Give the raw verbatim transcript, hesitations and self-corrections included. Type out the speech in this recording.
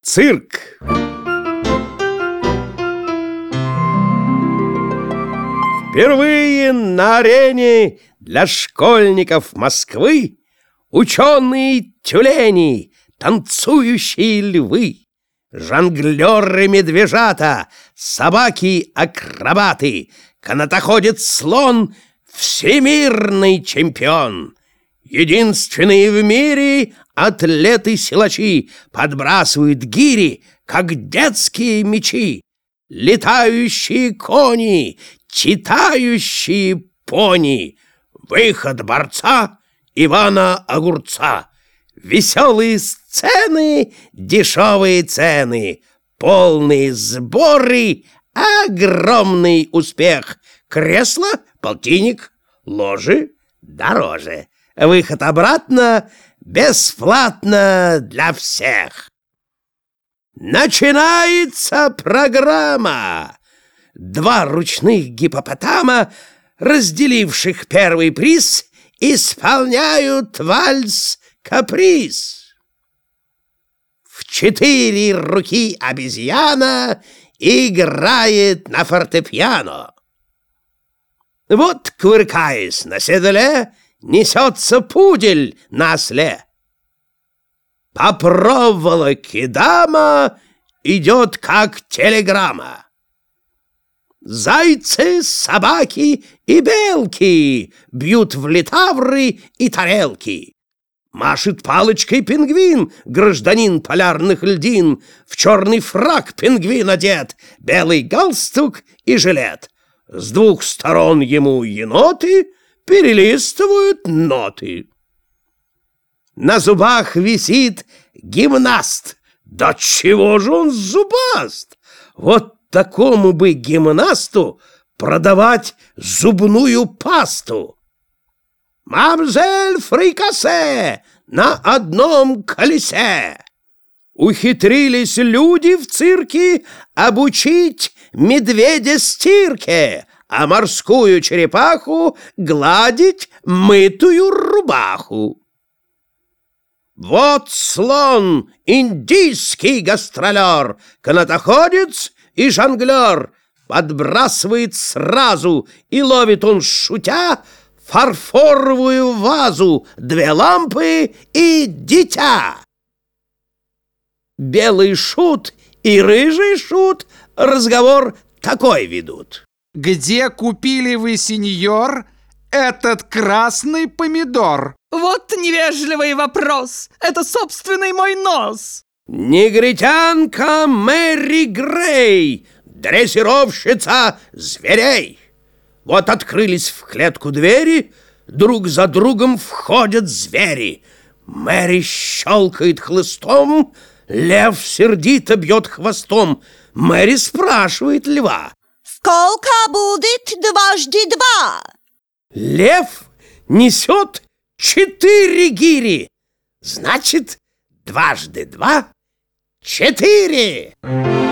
Цирк. Впервые на арене для школьников Москвы ученые-тюлени, танцующие львы, жонглеры-медвежата, собаки-акробаты, канатоходец-слон, всемирный чемпион. Единственные в мире атлеты-силачи подбрасывают гири, как детские мячи. Летающие кони, читающие пони, выход борца Ивана Огурца. Веселые сцены, дешевые цены, полные сборы, огромный успех. Кресло, полтинник, ложи дороже. Выход обратно бесплатно для всех. Начинается программа. Два ручных гиппопотама, разделивших первый приз, исполняют вальс-каприз. В четыре руки обезьяна играет на фортепиано. Вот, кувыркаясь на седле, несется пудель на осле. По проволоке дама идет, как телеграмма. Зайцы, собаки и белки бьют в литавры и тарелки. Машет палочкой пингвин, гражданин полярных льдин. В черный фрак пингвин одет, белый галстук и жилет. С двух сторон ему еноты перелистывают ноты. На зубах висит гимнаст. Да чего же он зубаст? Вот такому бы гимнасту продавать зубную пасту. Мамзель Фрикасе на одном колесе. Ухитрились люди в цирке обучить медведя стирке, а морскую черепаху гладить мытую рубаху. Вот слон, индийский гастролер, канатоходец и жонглер. Подбрасывает сразу, и ловит он, шутя, фарфоровую вазу, две лампы и дитя. Белый шут и рыжий шут разговор такой ведут. Где купили вы, сеньор, этот красный помидор? Вот невежливый вопрос. Это собственный мой нос. Негритянка Мэри Грей, дрессировщица зверей. Вот открылись в клетку двери, друг за другом входят звери. Мэри щелкает хлыстом, лев сердито бьет хвостом. Мэри спрашивает льва: сколько будет дважды два? Лев несет четыре гири. Значит, дважды два — четыре.